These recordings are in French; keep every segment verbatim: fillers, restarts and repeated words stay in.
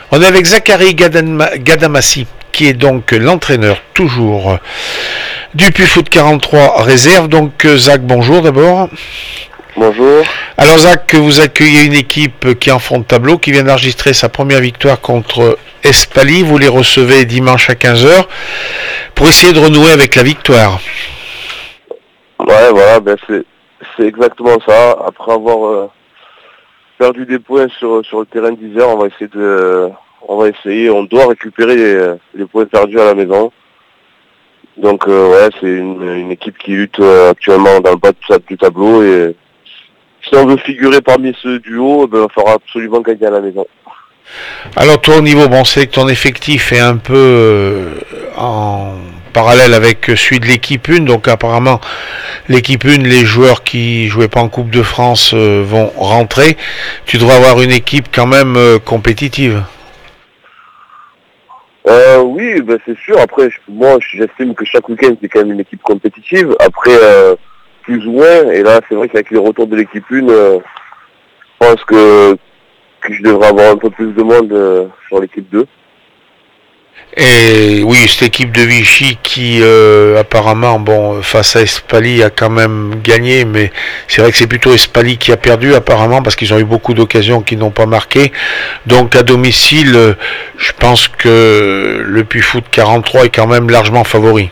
On est avec Zachary Gadama- Gadamassi, qui est donc l'entraîneur toujours du Puy-Foot quarante-trois réserve. Donc Zach, bonjour d'abord. Bonjour. Alors Zach, vous accueillez une équipe qui est en fond de tableau, qui vient d'enregistrer sa première victoire contre Espali. Vous les recevez dimanche à quinze heures pour essayer de renouer avec la victoire. Ouais, voilà, ben c'est, c'est exactement ça. Après avoir euh, perdu des points sur, sur le terrain d'Isère, on va essayer de, on va essayer, on doit récupérer les, les points perdus à la maison. Donc euh, ouais, c'est une, une équipe qui lutte euh, actuellement dans le bas du tableau et si on veut figurer parmi ceux du haut, ben, il va falloir absolument gagner à la maison. Alors toi au niveau, bon, c'est que ton effectif est un peu euh, en parallèle avec celui de l'équipe un, donc apparemment l'équipe un, les joueurs qui jouaient pas en Coupe de France euh, vont rentrer. Tu devrais avoir une équipe quand même euh, compétitive. Euh, oui, ben c'est sûr. Après, je, moi, j'estime que chaque week-end, c'est quand même une équipe compétitive. Après, euh, plus ou moins, et là, c'est vrai qu'avec les retours de l'équipe un, euh, je pense que, que je devrais avoir un peu plus de monde euh, sur l'équipe deux. Et oui, cette équipe de Vichy qui euh, apparemment, bon, face à Espali a quand même gagné, mais c'est vrai que c'est plutôt Espali qui a perdu apparemment parce qu'ils ont eu beaucoup d'occasions qu'ils n'ont pas marqué. Donc à domicile, euh, je pense que le Puy-Foot quarante-trois est quand même largement favori.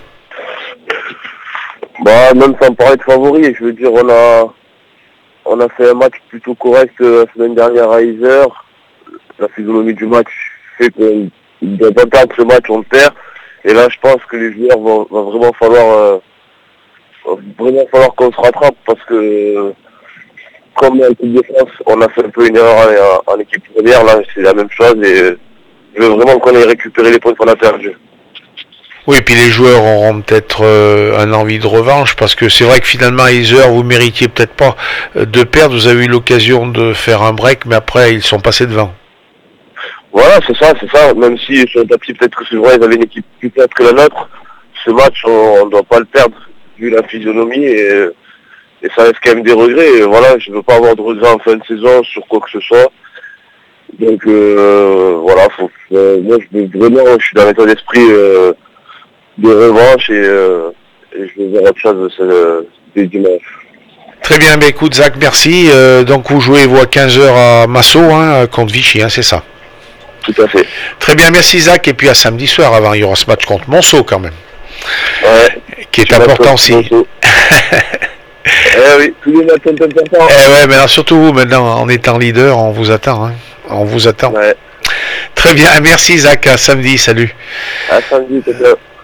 Bah, même sans parler de favori, je veux dire, on a, on a fait un match plutôt correct euh, la semaine dernière à Isère. La physionomie du match fait qu'on ne doit pas perdre ce match, on le perd. Et là, je pense que les joueurs vont, vont vraiment falloir, euh, va vraiment falloir qu'on se rattrape parce que, euh, comme en Coupe de France, on a fait un peu une erreur en, en équipe première, là, c'est la même chose et je veux vraiment qu'on ait récupéré les points qu'on a perdus. Oui, et puis les joueurs auront peut-être euh, un envie de revanche parce que c'est vrai que finalement à Isère, vous méritiez peut-être pas euh, de perdre. Vous avez eu l'occasion de faire un break, mais après ils sont passés devant. Voilà, c'est ça, c'est ça. Même si sur le papier, peut-être que c'est vrai, ils avaient une équipe plus forte que la nôtre, ce match, on ne doit pas le perdre, vu la physionomie, et, et ça reste quand même des regrets. Et voilà, je ne veux pas avoir de regrets en fin de saison sur quoi que ce soit. Donc euh, voilà, faut, euh, moi je veux vraiment, je suis dans l'état d'esprit euh, de revanche et, euh, et je vais voir autre chose euh, dès dimanche. Très bien, ben écoute Zach, merci. Euh, donc vous jouez vous à quinze heures à Massot, hein, contre Vichy, hein, c'est ça? Tout à fait. Très bien, merci Zach. Et puis à samedi soir, avant, il y aura ce match contre Monceau quand même. Ouais. Qui est important aussi. Eh oui, tous les matchs sont importants. Eh ouais, mais alors surtout vous, maintenant, en étant leader, on vous attend. Hein. On vous attend. Ouais. Très bien, merci Zach. À samedi, salut. À samedi, c'est bien.